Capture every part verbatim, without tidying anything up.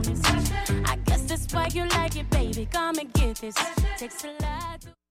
this. I guess that's why you like it, baby. Come and get this. Takes a lot to...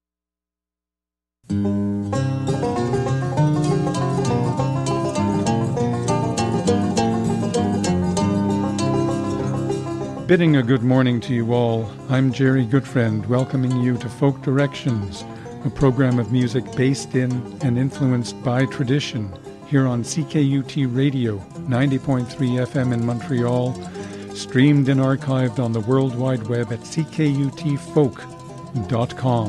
Bidding a good morning to you all, I'm Jerry Goodfriend, welcoming you to Folk Directions, a program of music based in and influenced by tradition, here on C K U T Radio, ninety point three F M in Montreal, streamed and archived on the World Wide Web at c k u t folk dot com.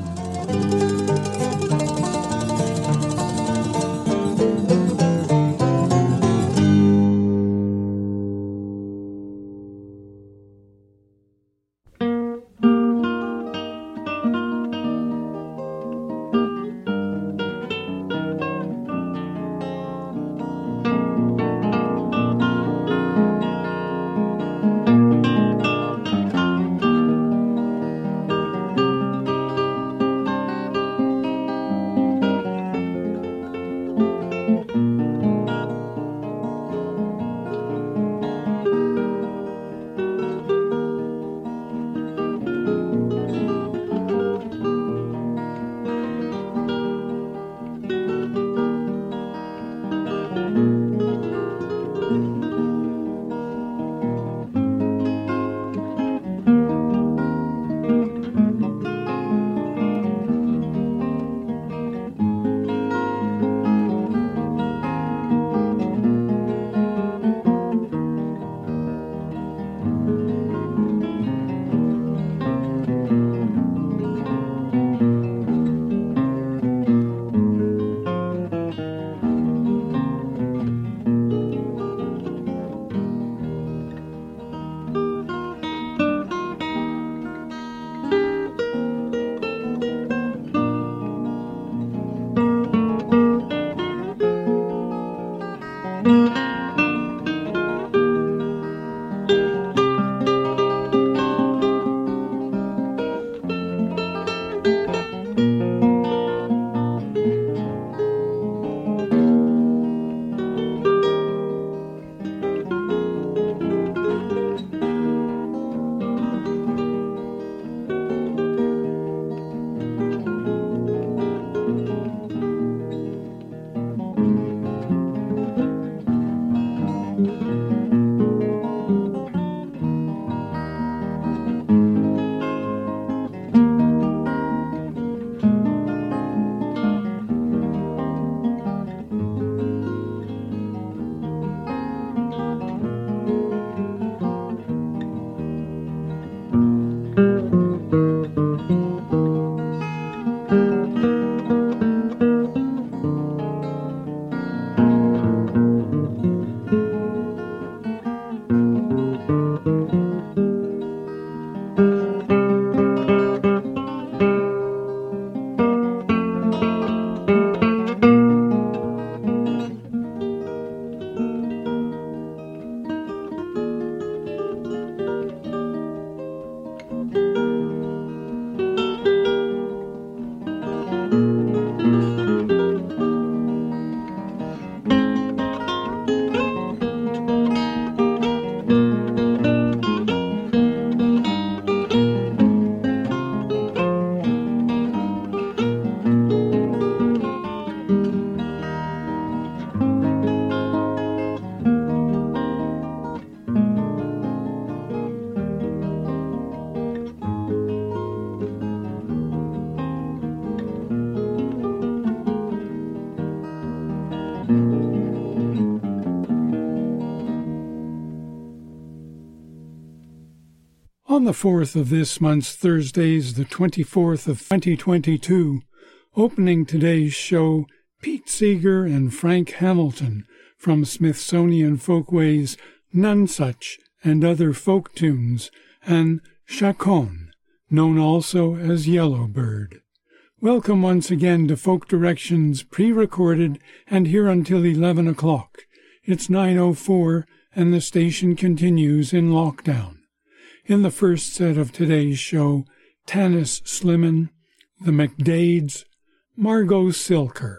On the fourth of this month's Thursdays, the twenty-fourth of twenty twenty-two, opening today's show, Pete Seeger and Frank Hamilton from Smithsonian Folkways' Nonesuch and Other Folk Tunes, and Chaconne, known also as Yellowbird. Welcome once again to Folk Directions, pre-recorded and here until eleven o'clock. It's nine oh four and the station continues in lockdown. In the first set of today's show, Tanis Slimmin, the McDades, Margot Silker.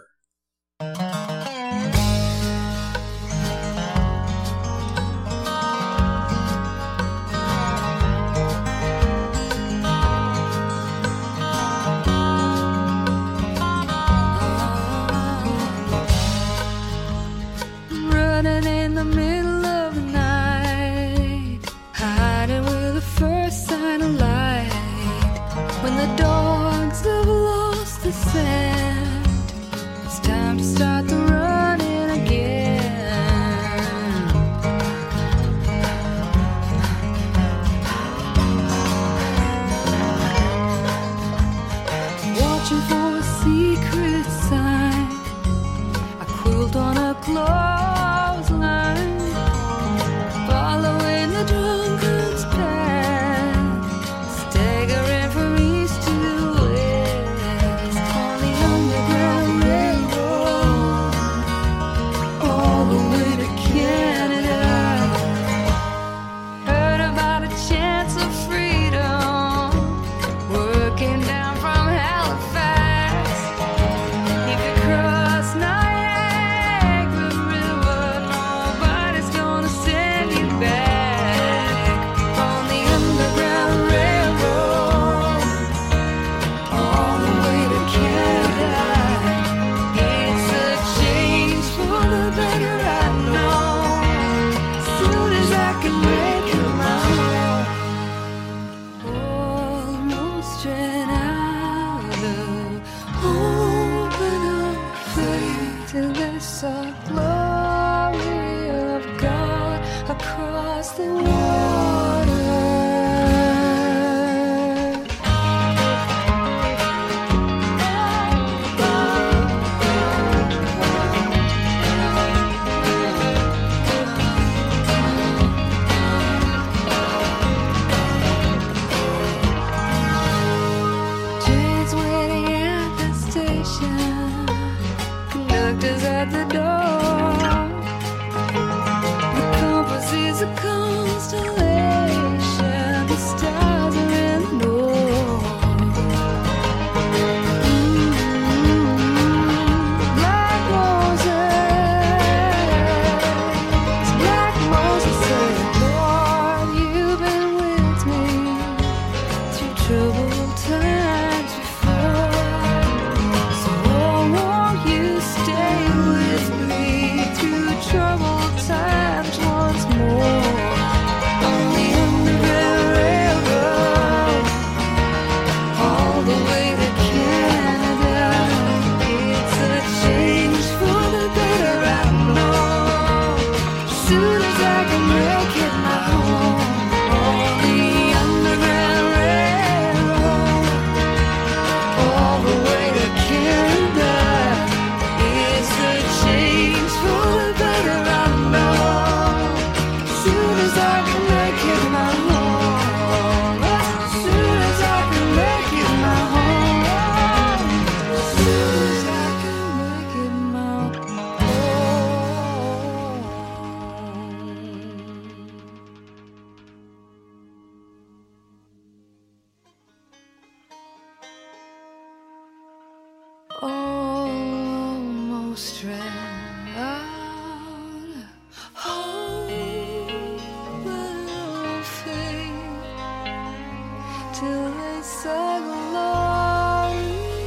till they said glory,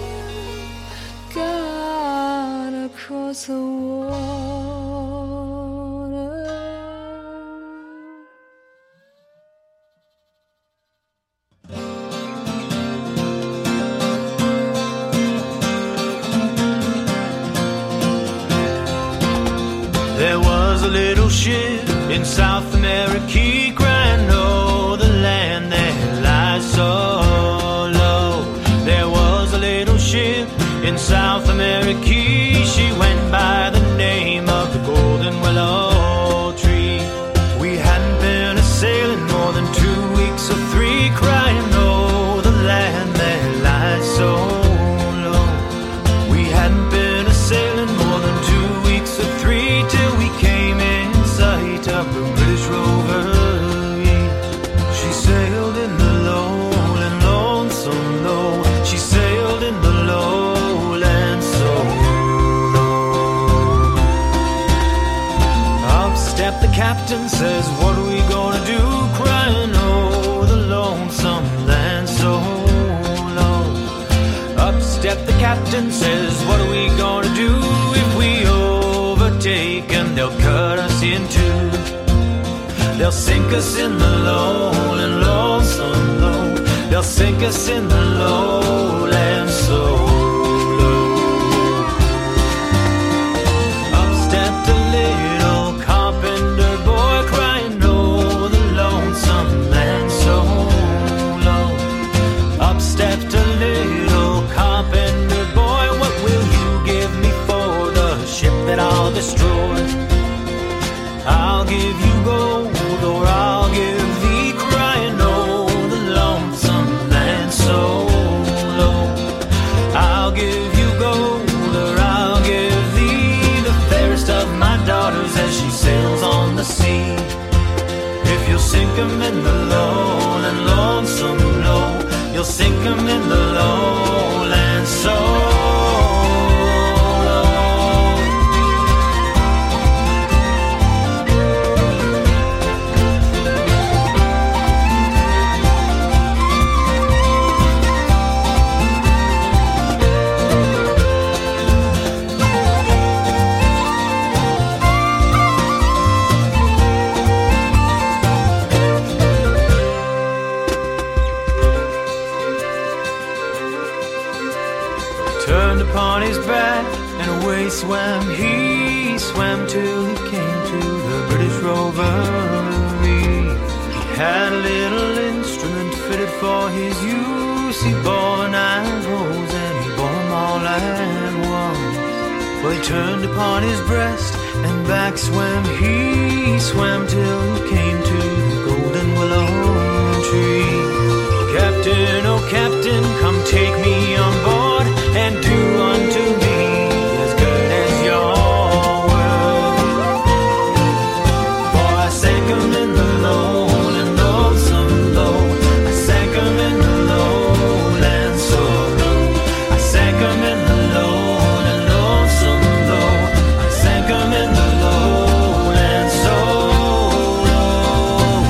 God across the water. There was a little ship in South America crying, oh, the land that lies so low. There was a little ship in South America, she went by the name of the Golden Willow Tree. We hadn't been a-sailing more than two weeks or three, crying, oh, the land that lies so low. We hadn't been a-sailing more than two weeks or three till we came in sight of the British Rover. She sailed in the lowland, lonesome low. She sailed in the lowland so low. Up stepped the captain, says, what are we gonna do? Crying, oh, the lonesome land so low. Up stepped the captain, says, what are we gonna do? If we overtake and they'll cut us in two, they'll sink us in the lowland, lonesome low. They'll sink us in the lowland so low. Up stepped a little carpenter boy, crying, oh, the lonesome land so low. Up stepped a little carpenter boy, what will you give me for the ship that I'll destroy? I'll give you gold, or I'll give thee, crying, oh, the lonesome land so low. I'll give you gold, or I'll give thee the fairest of my daughters as she sails on the sea. If you'll sink 'em in the lowland, lonesome low, you'll sink 'em in the lowland so turned upon his back and away swam he, swam till he came to the British Rover. He had a little instrument fitted for his use. He bore nine rows and he bore them all at once. Well, he turned upon his breast and back swam he, swam till he came to the Golden Willow Tree. Captain, oh captain, come take me on board and do unto me as good as your word. For I sank 'em in the lowland, lonesome low. I sank 'em in the lowland so low. I sank 'em in the lowland, lonesome low. I sank 'em in the lowland so low.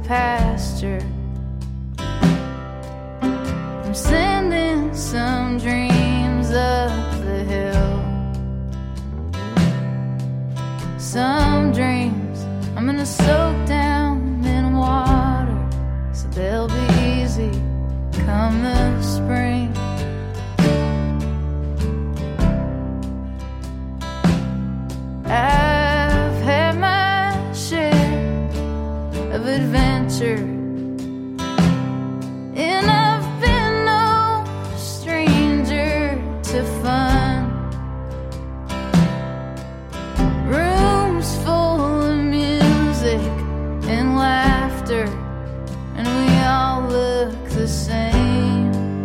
pasture. I'm sending some dreams up the hill. Some dreams I'm gonna soak down in water, so they'll be easy come the spring. I've had my share of adventure, and I've been no stranger to fun. Rooms full of music and laughter, and we all look the same.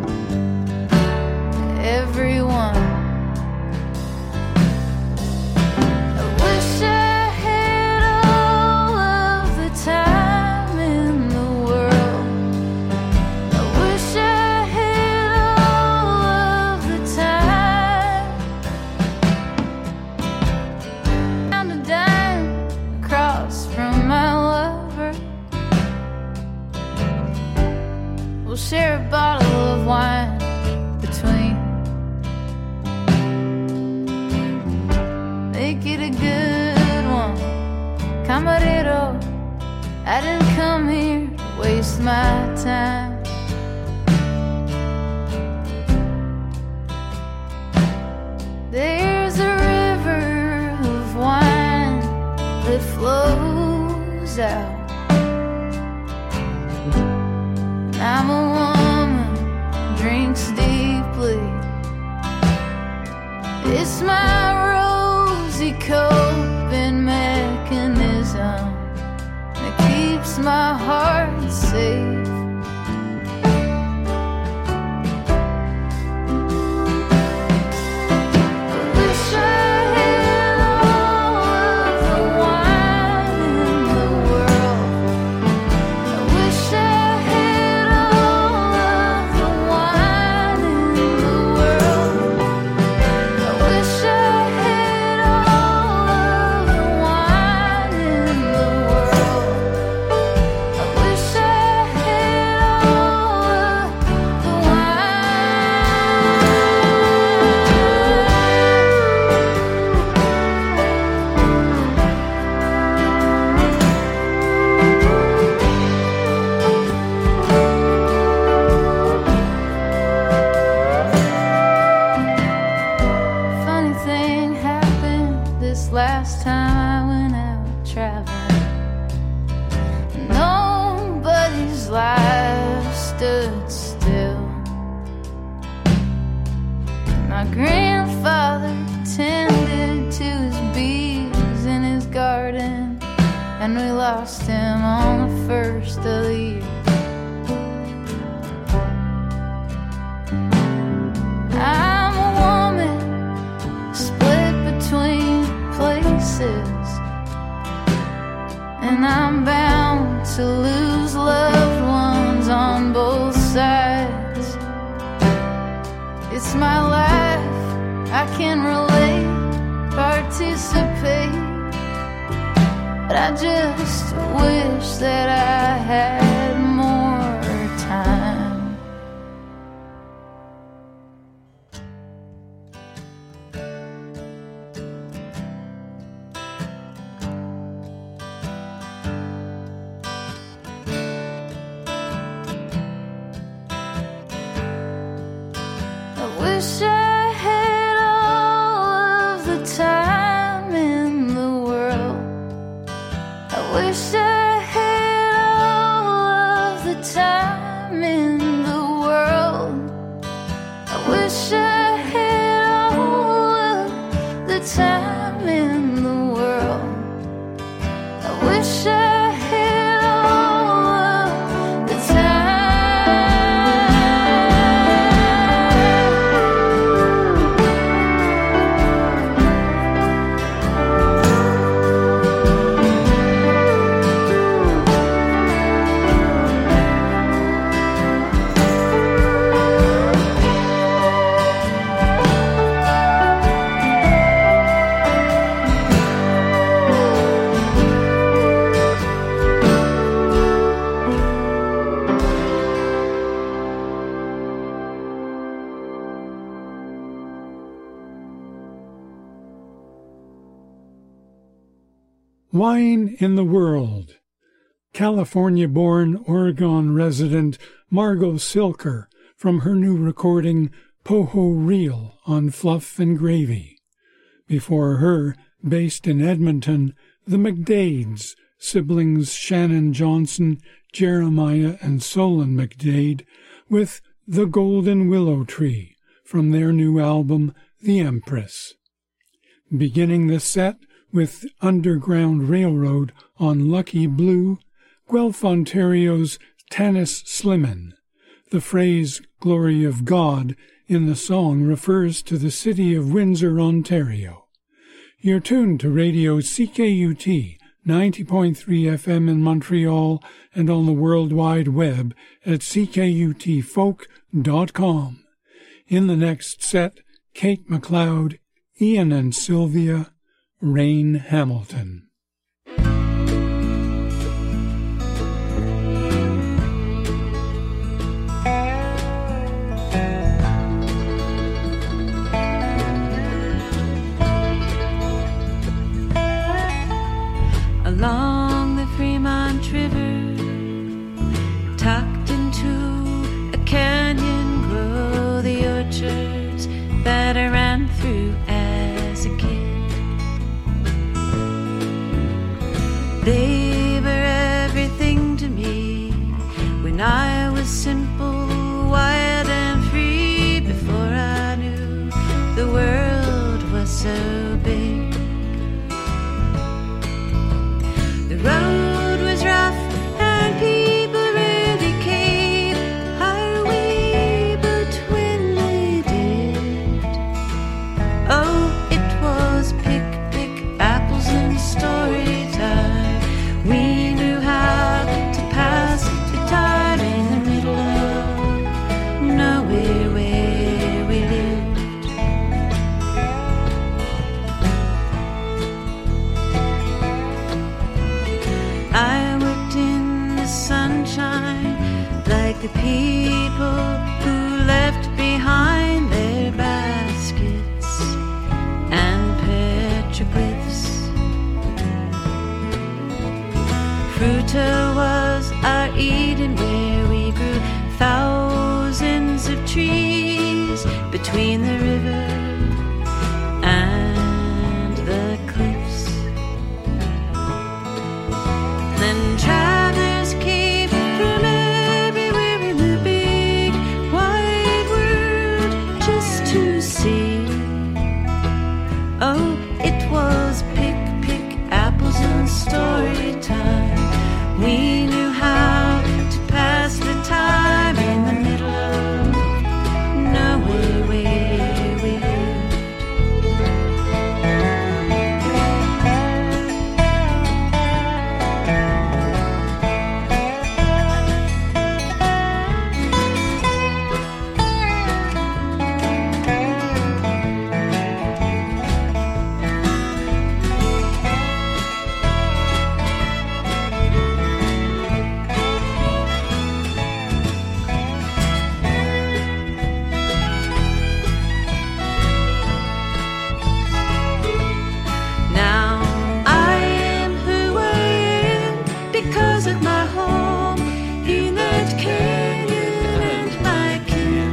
Everyone. I wish I had all of the time in the world. I wish I had all of the time. Found a dime across from my lover. We'll share a bottle of wine between. Make it a good one, camarero. I didn't come here to waste my time. There's a river of wine that flows out. I'm a woman, drinks deeply. It's my rosy coping mechanism that keeps my heart safe. I wish I had all of the wine in the world. I wish I had all of the wine in the world. I wish I had all of the wine in the world. I wish I had all of the wine. Funny thing happened this last time I went out traveling. Nobody's life stood still. My grandfather tended to his bees in his garden, and we lost him on the first of the year. I'm a woman split between places, and I'm bound to lose loved ones on both sides. It's my life, I can relate, participate, but I just wish that I had more time. I wish I had all of the time in the world. I wish I had all of the time in the world. I wish I had all of the time in the world. I wish I had all of the time. I Wine in the World. California-born Oregon resident Margot Silker from her new recording Poho Reel on Fluff and Gravy. Before her, based in Edmonton, the McDades, siblings Shannon Johnson, Jeremiah and Solon McDade, with The Golden Willow Tree from their new album The Empress. Beginning the set with Underground Railroad on Lucky Blue, Guelph, Ontario's Tanis Slimane. The phrase Glory of God in the song refers to the city of Windsor, Ontario. You're tuned to Radio C K U T, ninety point three F M in Montreal and on the World Wide Web at c k u t folk dot com. In the next set, Kate MacLeod, Ian and Sylvia, Rain Hamilton. Along the Fremont River, tucked into a canyon, grow the orchards that I ran through as a kid. They were everything to me when I was simple, wild and free, before I knew the world was so big. The road was rough and people really came our way, but when they did, oh, it was pick, pick apples and story time. We knew how to pass the time in the middle of nowhere where we lived. I worked in the sunshine like the people who left behind their baskets and petroglyphs. Fruta was our Eden, where we grew thousands of trees between the river and the cliffs. Then travelers came from everywhere in the big wide world just to see. Oh, it was pick, pick apples and story time. We knew how to pass the time in the middle of nowhere where we lived. Now I am who I am because of my home in that canyon and my kin.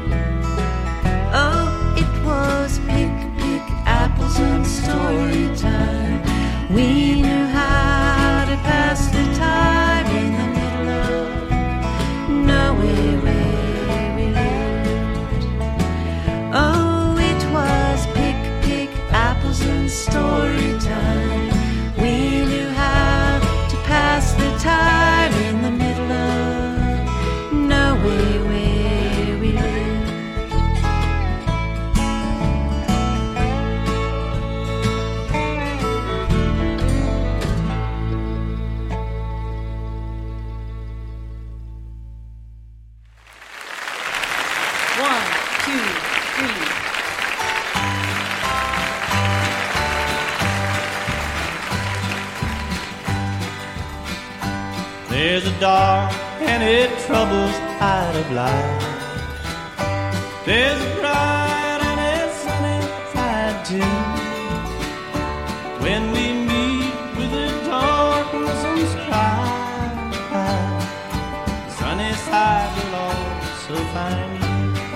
Oh, it was pick, pick apples and story time. We knew how to pass the time in the middle of nowhere where we lived. Oh, it was pick, pick apples and story time. We knew how to pass the time in the middle of nowhere where we lived. One, two, three. There's a dark and it troubles light of life. There's a bright and a sunny side too. When we meet with a side will also find you.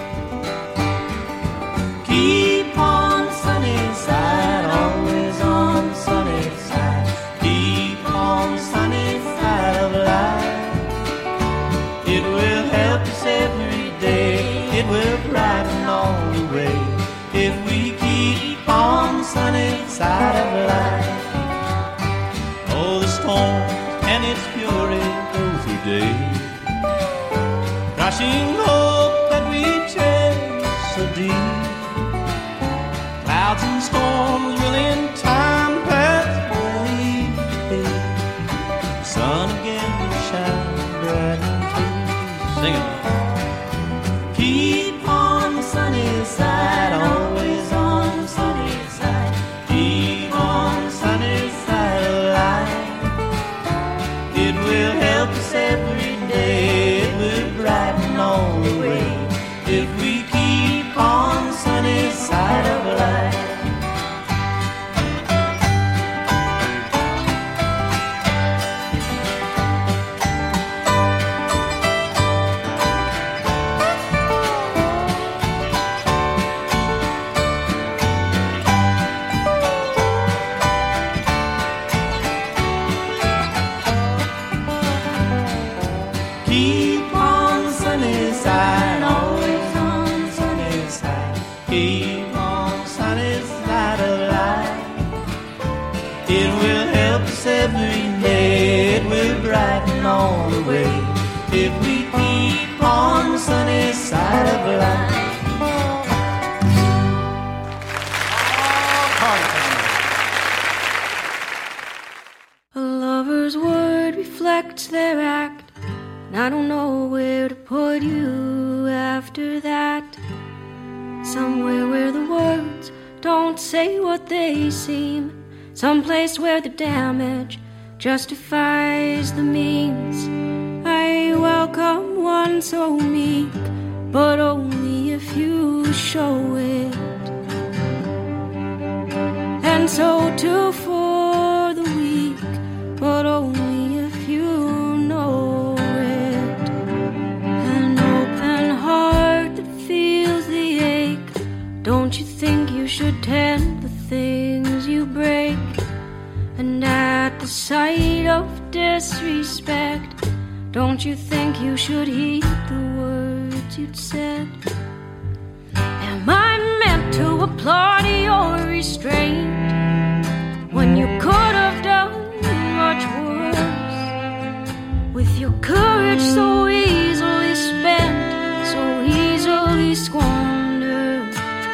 Keep on the sunny side, always on the sunny side. Keep on the sunny side of life. It will help us every day, it will brighten all the way, if we keep on the sunny side of life. Oh, the storm and its fury go through days, crushing hope that we cherish so deep. Clouds and storms will in time pass away. The sun again will shine bright and true. Sing it. Keep on the sunny side, always on the sunny side. Keep on the sunny side of life. It will help us every day, it will brighten all the way, if we keep on the sunny side of life. Keep on the sunny side, always on the sunny side. Keep on the sunny side of life. It will help us every day, it will brighten all the way, if we keep on the sunny side of life. A lover's word reflects their act, and I don't know where to put you after that. Somewhere where the words don't say what they seem, someplace where the damage justifies the means. I welcome one so meek, but only if you show it. And so too for the weak, but only if you know it. An open heart that feels the ache, don't you think you should tend the things you break? And at the sight of disrespect, don't you think you should heed the words you'd said? Am I meant to applaud your restraint when you could have done much worse? With your courage so easily spent, so easily squandered.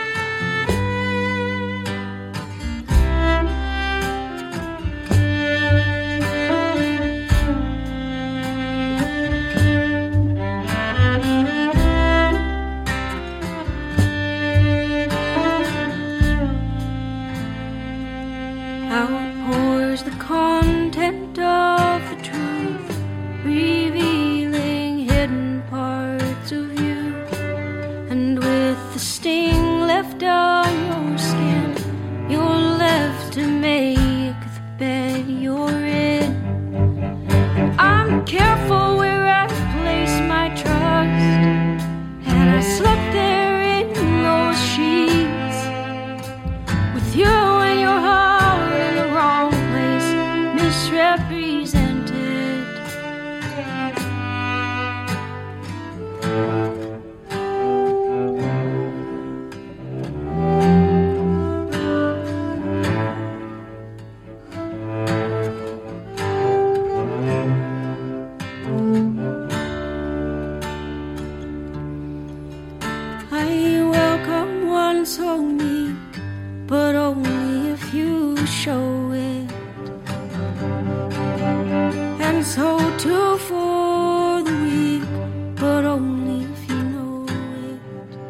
Out pours the content of the truth, revealing hidden parts of you. And with the sting left on your skin, you're left to make the bed you're in. And I'm careful where I place my trust, and I slept there in those sheets with you in your heart in the wrong place, misrepresented. I welcome one so meek, but only if you show it. And so too for the weak, but only if you know it.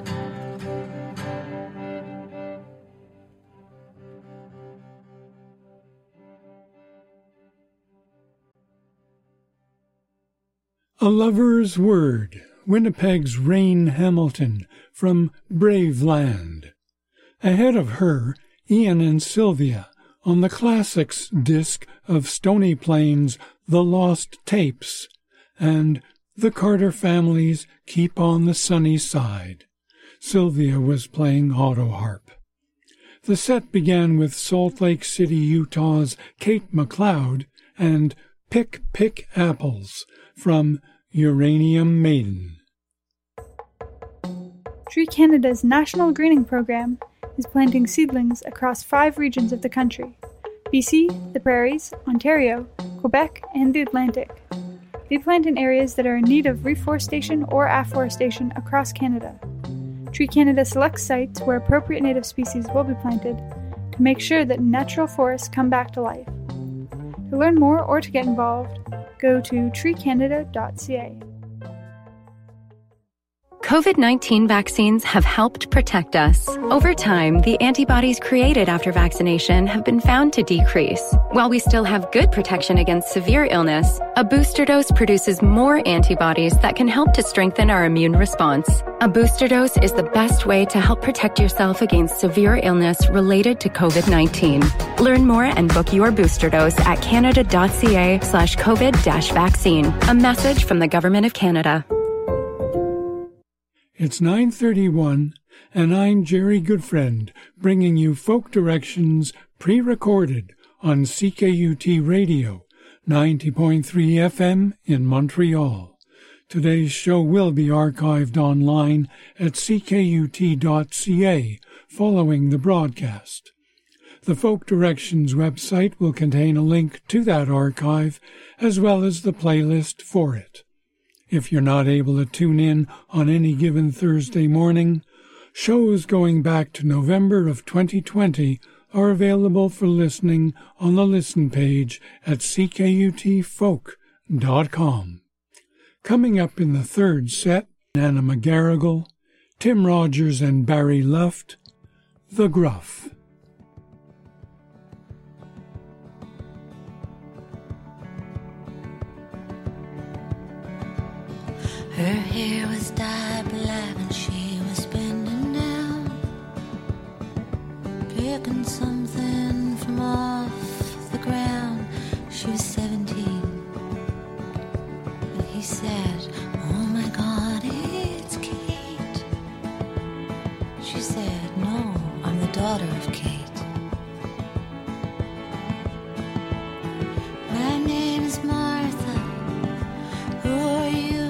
A Lover's Word, Winnipeg's Rain Hamilton from Brave Land. Ahead of her, Ian and Sylvia on the Classics disc of Stony Plains' The Lost Tapes, and The Carter Family's Keep on the Sunny Side. Sylvia was playing auto harp. The set began with Salt Lake City, Utah's Kate McLeod and Pick, Pick Apples from Uranium Maiden. Tree Canada's National Greening Program is planting seedlings across five regions of the country: B C, the Prairies, Ontario, Quebec, and the Atlantic. They plant in areas that are in need of reforestation or afforestation across Canada. Tree Canada selects sites where appropriate native species will be planted to make sure that natural forests come back to life. To learn more or to get involved, go to tree canada dot c a. COVID nineteen vaccines have helped protect us. Over time, the antibodies created after vaccination have been found to decrease. While we still have good protection against severe illness, a booster dose produces more antibodies that can help to strengthen our immune response. A booster dose is the best way to help protect yourself against severe illness related to COVID nineteen. Learn more and book your booster dose at canada dot c a slash covid dash vaccine. A message from the Government of Canada. It's nine thirty-one, and I'm Jerry Goodfriend, bringing you Folk Directions pre-recorded on C K U T Radio, ninety point three F M in Montreal. Today's show will be archived online at c k u t dot c a following the broadcast. The Folk Directions website will contain a link to that archive, as well as the playlist for it. If you're not able to tune in on any given Thursday morning, shows going back to November of twenty twenty are available for listening on the listen page at c k u t folk dot com. Coming up in the third set, Anna McGarrigle, Tim Rogers and Barry Luft, The Gruff. Her hair was dyed black and she was bending down, picking something from off the ground. She was seventeen, and he said, "Oh my God, it's Kate." She said, "No, I'm the daughter of Kate. My name is Martha. Who are you?"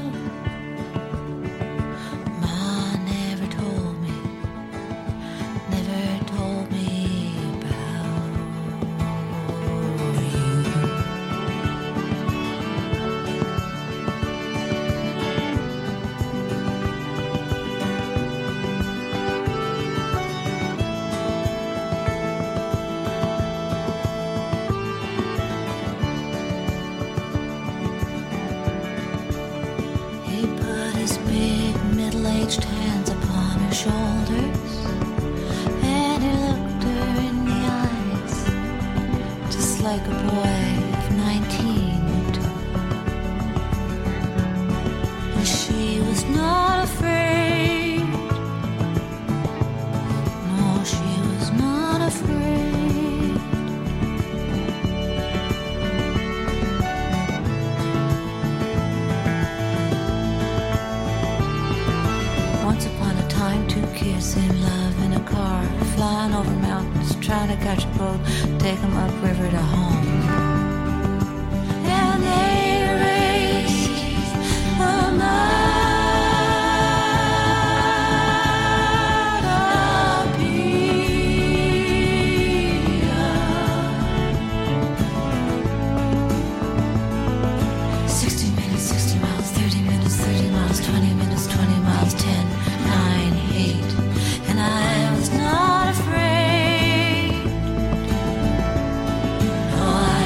Hands upon her shoulders, and he looked her in the eyes, just like a boy of nineteen would do. And she was not afraid. No, she was not afraid. Once upon a time, two kids in love in a car, flying over mountains, trying to catch a boat, take them upriver to home. And they raced a mile of sixty minutes, sixty miles, thirty minutes, thirty miles, twenty minutes, twenty miles, ten, nine, eight, and I was not afraid. No, I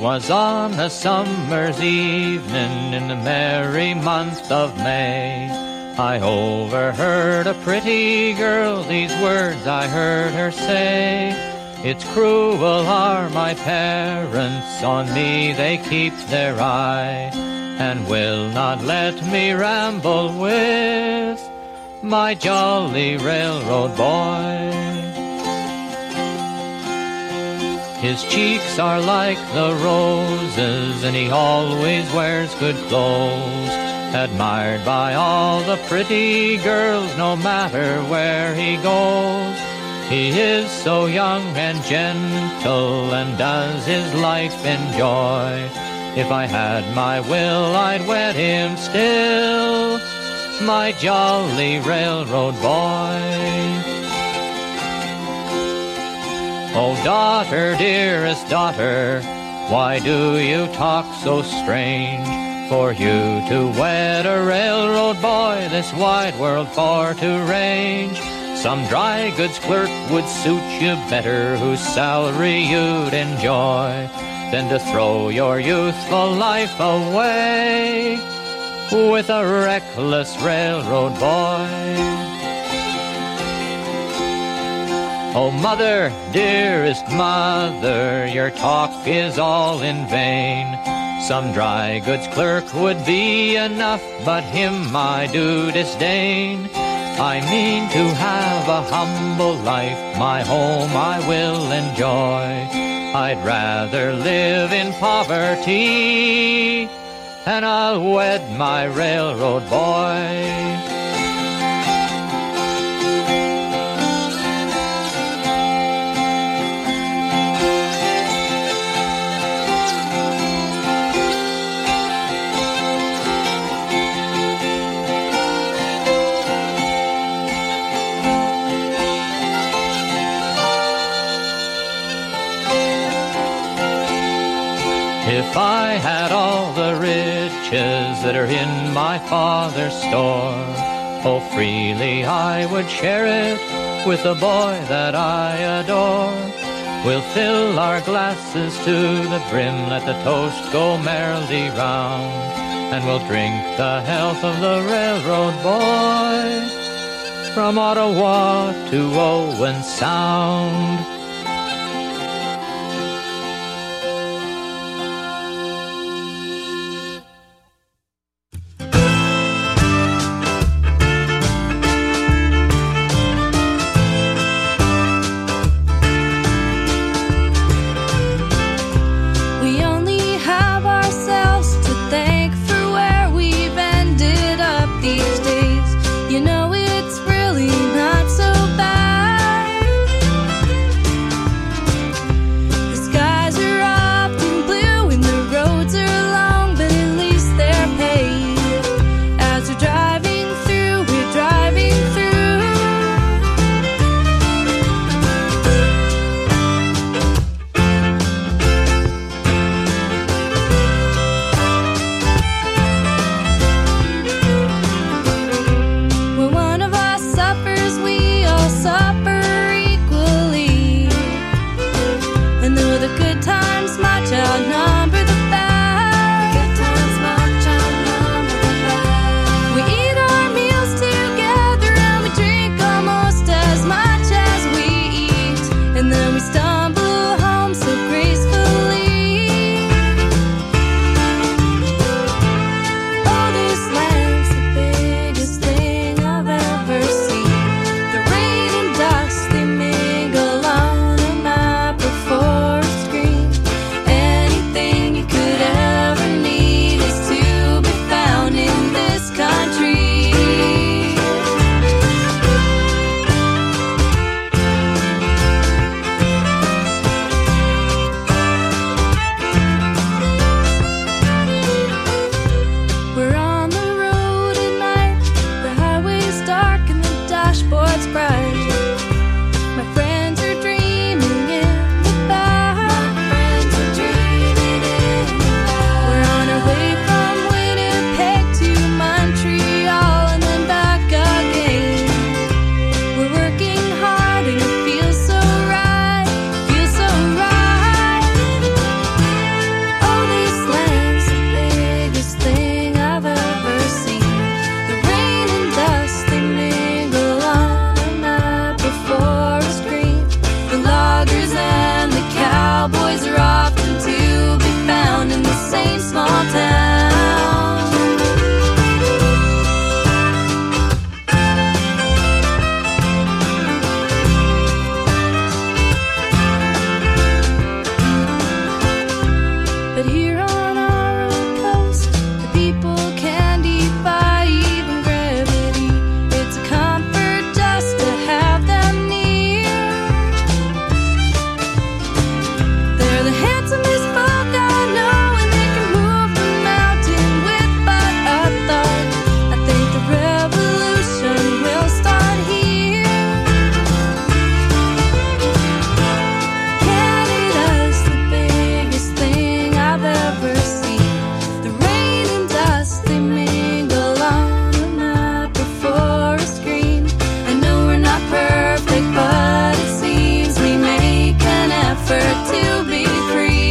'Twas on a summer's evening in the merry month of May. I overheard a pretty girl, these words I heard her say. It's cruel are my parents, on me they keep their eye, and will not let me ramble with my jolly railroad boy. His cheeks are like the roses, and he always wears good clothes, admired by all the pretty girls, no matter where he goes. He is so young and gentle, and does his life enjoy. If I had my will, I'd wed him still, my jolly railroad boy. Oh, daughter, dearest daughter, why do you talk so strange? For you to wed a railroad boy, this wide world for to range. Some dry goods clerk would suit you better, whose salary you'd enjoy, than to throw your youthful life away with a reckless railroad boy. Oh, mother, dearest mother, your talk is all in vain. Some dry goods clerk would be enough, but him I do disdain. I mean to have a humble life, my home I will enjoy. I'd rather live in poverty, and I'll wed my railroad boy. If I had all the riches that are in my Father's store, oh, freely I would share it with the boy that I adore. We'll fill our glasses to the brim, let the toast go merrily round, and we'll drink the health of the railroad boy from Ottawa to Owen Sound. You know it's really not so bad. But here on our coast, the people can defy even gravity. It's a comfort just to have them near. They're the handsomest folk I know, and they can move the mountain with but a thought. I think the revolution will start here. Canada's the biggest thing I've ever seen. The rain and dust, they mingle on a map before a screen. I know we're not perfect, but it seems we make an effort to be free.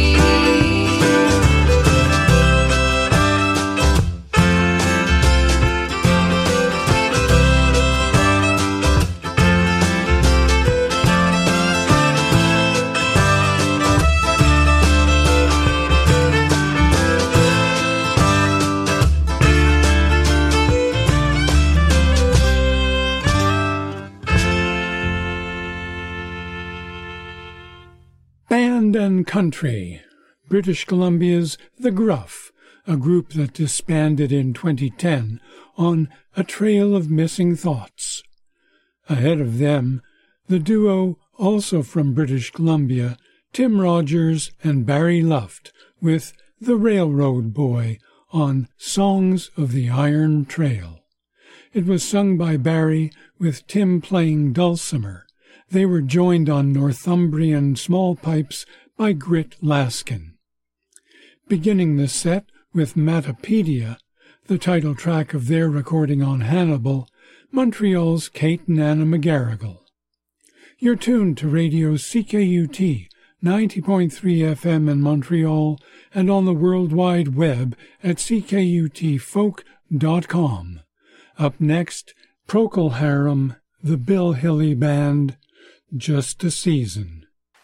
Band and Country, British Columbia's The Gruff, a group that disbanded in twenty ten on A Trail of Missing Thoughts. Ahead of them, the duo, also from British Columbia, Tim Rogers and Barry Luft, with The Railroad Boy on Songs of the Iron Trail. It was sung by Barry, with Tim playing dulcimer. They were joined on Northumbrian small pipes by Grit Laskin. Beginning the set with Matapedia, the title track of their recording on Hannibal, Montreal's Kate and Anna McGarrigle. You're tuned to Radio C K U T, ninety point three F M in Montreal, and on the World Wide Web at c k u t folk dot com. Up next, Procol Harum, the Bill Hilly Band, Just a Season.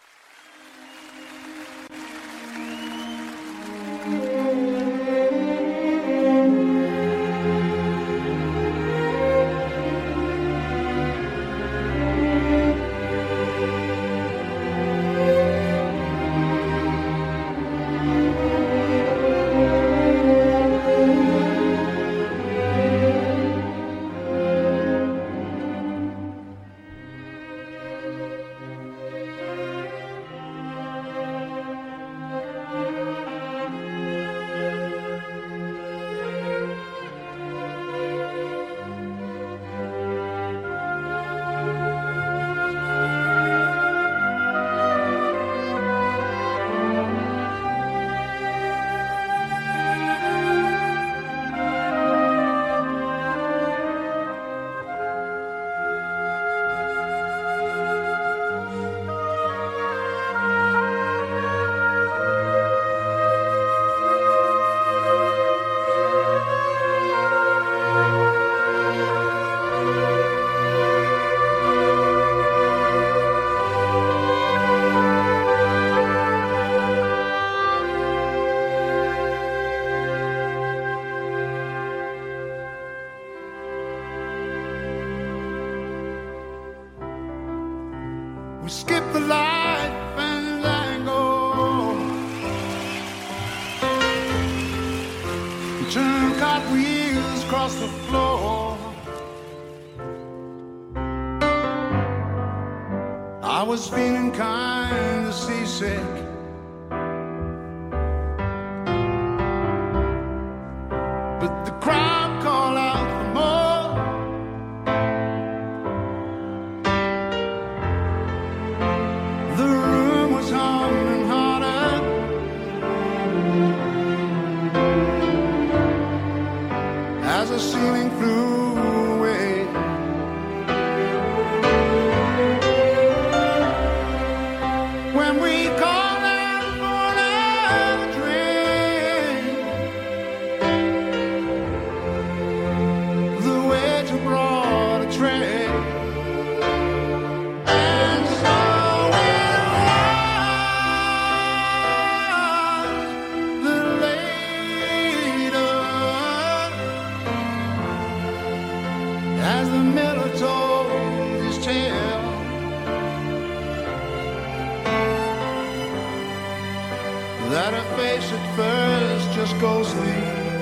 We skip the life and let go. We turn cartwheels across the floor. I was feeling kind of seasick. But the crowd called out for more. The room was humming harder. As the ceiling flew away. When we called out for another drink, the waiter brought a tray. And so it was that later just go sleep.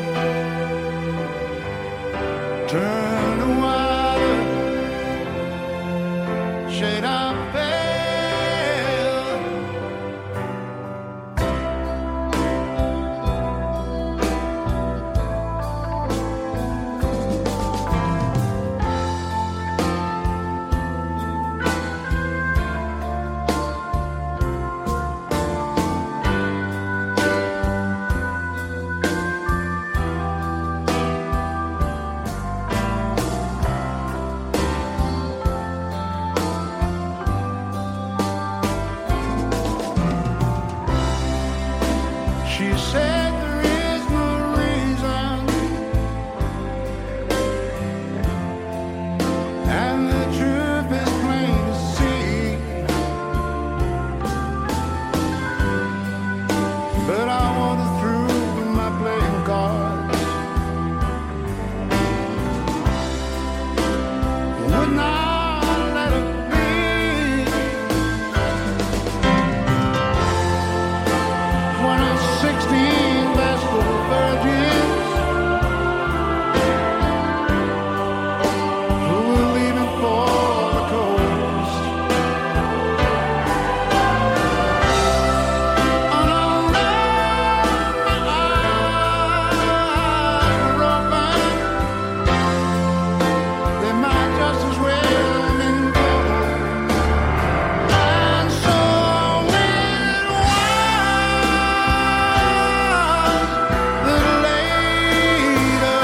Turn the water, shade up pale. She said there is no reason, and the truth is plain to see. But I wanted through with my playing cards. Would not let it be. When I'm sixteen, bashful virgins who were leaving for the coast. And I'll let my eyes were open. They might just as well have been closed. And so it was that later,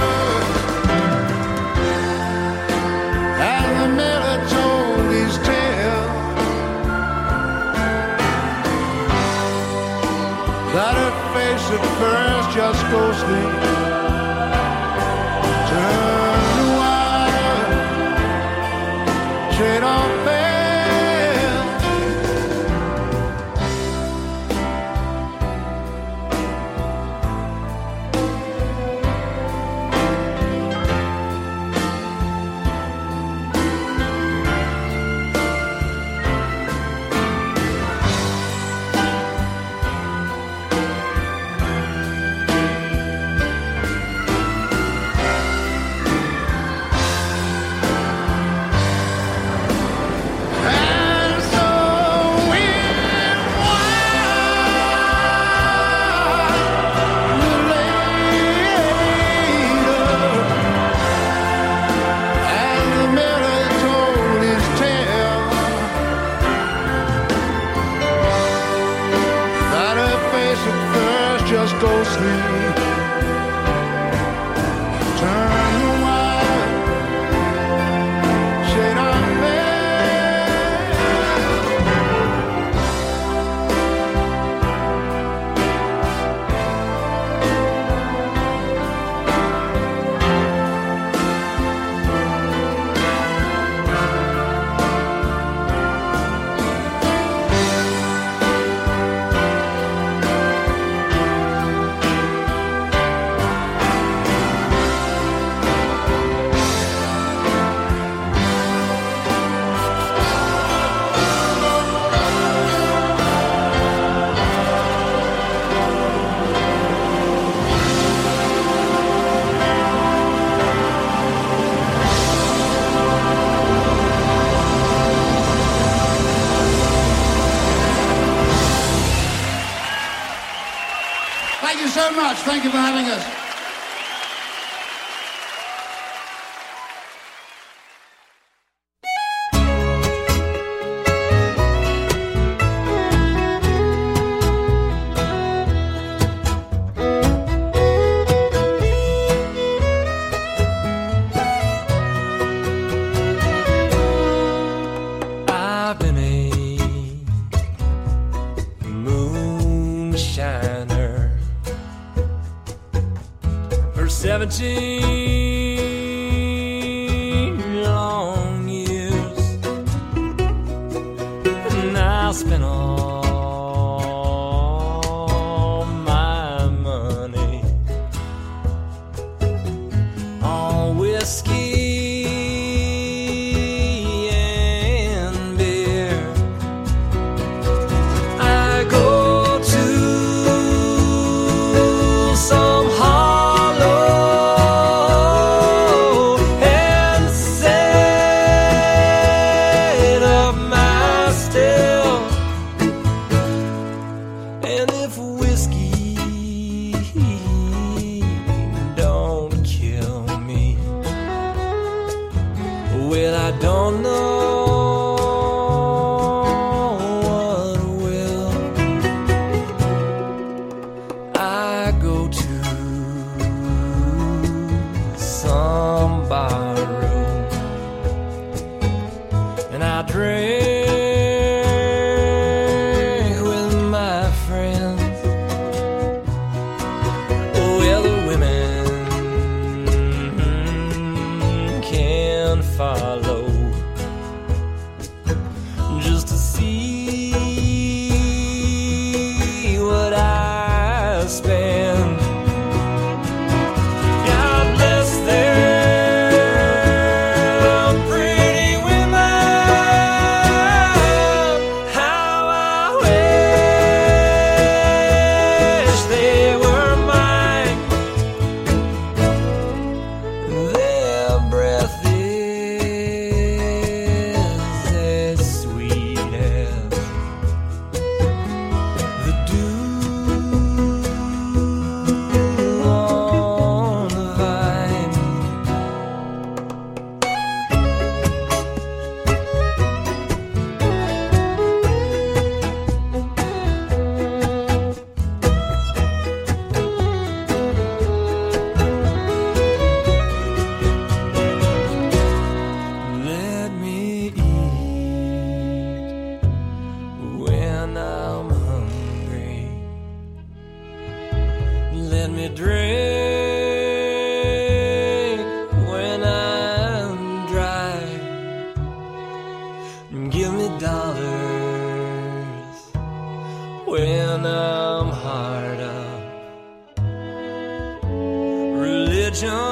as the miller told his tale, that her face at first just ghostly turned to water, shade off pale. And so it was later, as the miller told his tale, that her face at first just ghostly turned to white, shade of pale. Thank you so much. Thank you for having us. I've been a moonshiner for seventeen long years, and I spent all my money on whiskey and beer. I go to some I go to some bar room and I drink with my friends. Well, the women can follow just to see what I spend. God bless them pretty women. How I wish they were mine. Their breath is as sweet as the dew on the vine. Let me eat when I'm hungry. Let me drink when I'm dry. Give me dollars when I'm hard up. Religion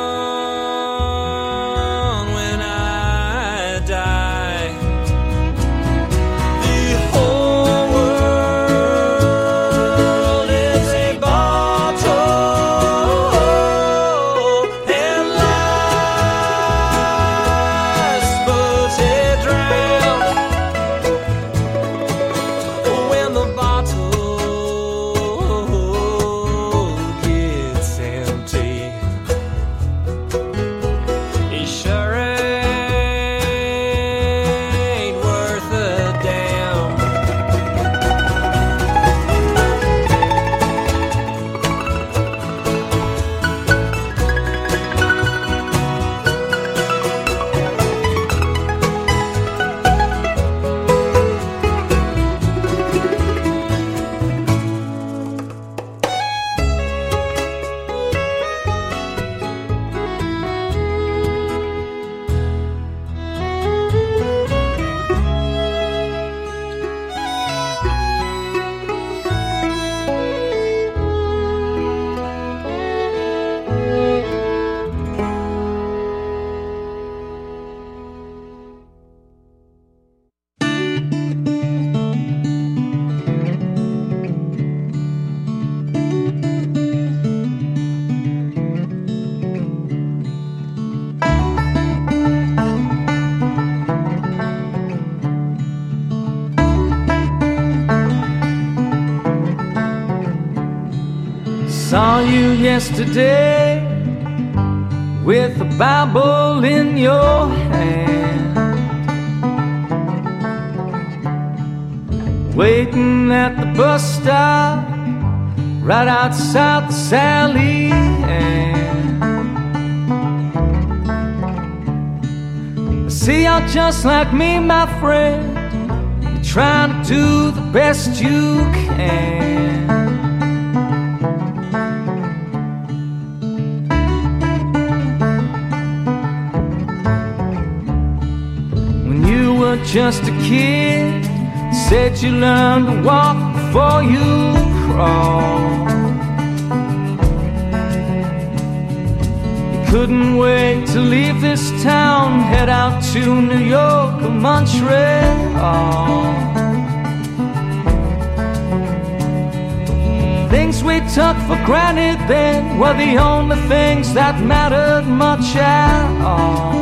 when I die. The whole world is a bottle and life's but a dram. When the bottle gets empty, it sure ain't worth a damn. Saw you yesterday with a Bible in your hand, waiting at the bus stop right outside the Sally Ann. I see you're just like me, my friend. You're trying to do the best you can. Just a kid, said you learned to walk before you crawl. You couldn't wait to leave this town, head out to New York or Montreal. Things we took for granted then were the only things that mattered much at all.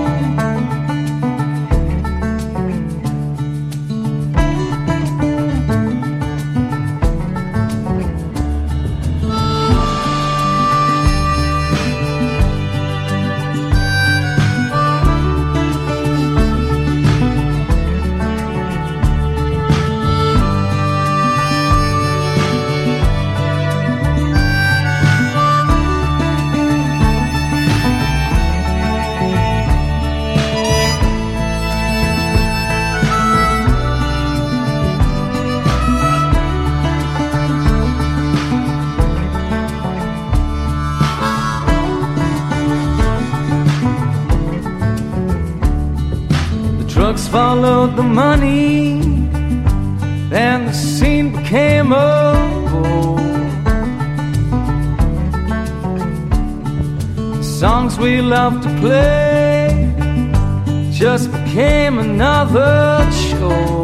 followed the money, and the scene became a bore. The songs we loved to play just became another chore.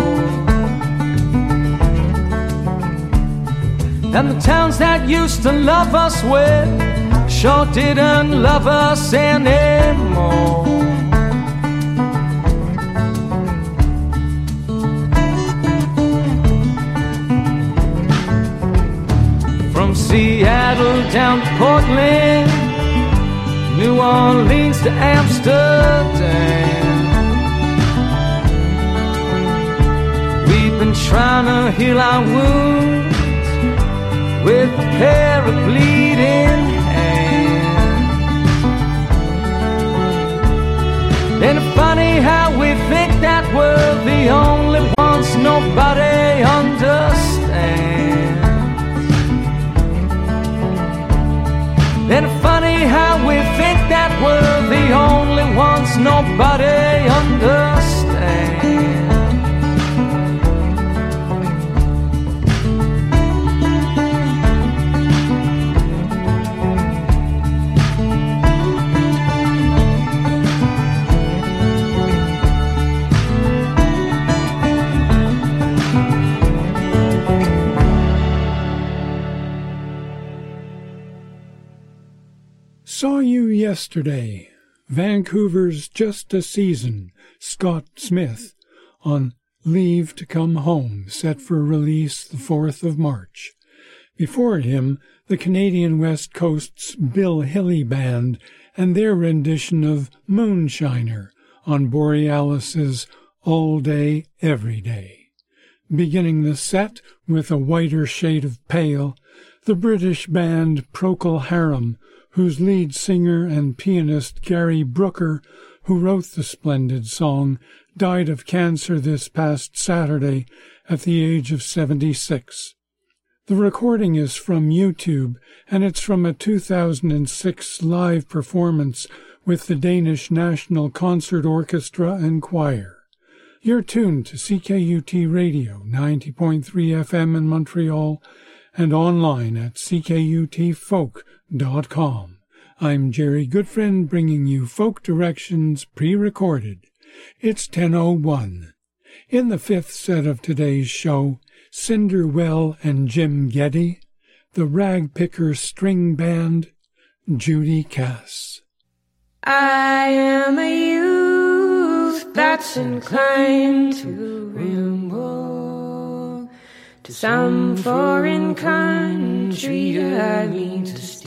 And the towns that used to love us well sure didn't love us anymore. From Seattle down to Portland, New Orleans to Amsterdam, we've been trying to heal our wounds with a pair of bleeding hands. Ain't it funny how we think that we're the only ones nobody understands? Ain't it funny how we think that we're the only ones nobody understands? Saw You Yesterday, Vancouver's Just a Season, Scott Smith, on Leave to Come Home, set for release the fourth of March. Before him, the Canadian West Coast's Bill Hilly Band and their rendition of Moonshiner on Borealis's All Day, Every Day. Beginning the set with A Whiter Shade of Pale, the British band Procol Harum, whose lead singer and pianist Gary Brooker, who wrote the splendid song, died of cancer this past Saturday at the age of seventy-six. The recording is from YouTube, and it's from a two thousand six live performance with the Danish National Concert Orchestra and Choir. You're tuned to C K U T Radio, ninety point three F M in Montreal, and online at c k u t folk dot com. I'm Jerry Goodfriend, bringing you Folk Directions pre-recorded. It's ten oh one. In the fifth set of today's show, Cinder Well and Jim Geddy, the Ragpicker String Band, Judy Cass. I am a youth that's inclined to ramble to some foreign country I mean to